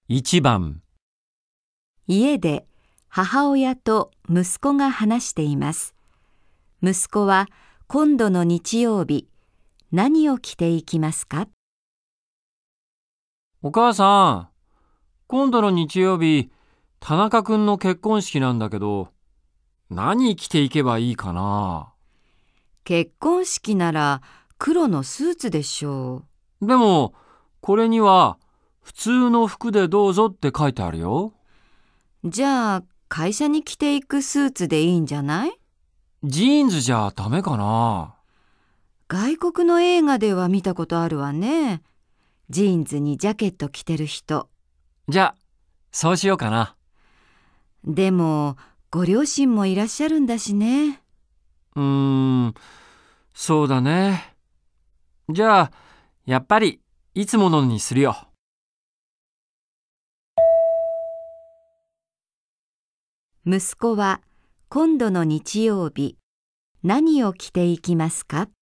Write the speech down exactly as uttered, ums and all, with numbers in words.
いちばん、 家で母親と息子が話しています。息子は今度の日曜日、何を着ていきますか？ お母さん、今度の日曜日、田中くんの結婚式なんだけど、何着ていけばいいかな。 結婚式なら黒のスーツでしょでも、これには普通の服でどうぞって書いてあるよ。 う。じゃあ会社に着ていくスーツでいいんじゃない？ ジーンズじゃダメかな。 外国の映画では見たことあるわね。ジーンズにジャケット着てる人。 じゃあ、そうしようかな。 でもご両親もいらっしゃるんだしね。 うーん、そうだね。じゃあ、やっぱりいつものにするよ。 息子は今度の日曜日、何を着ていきますか？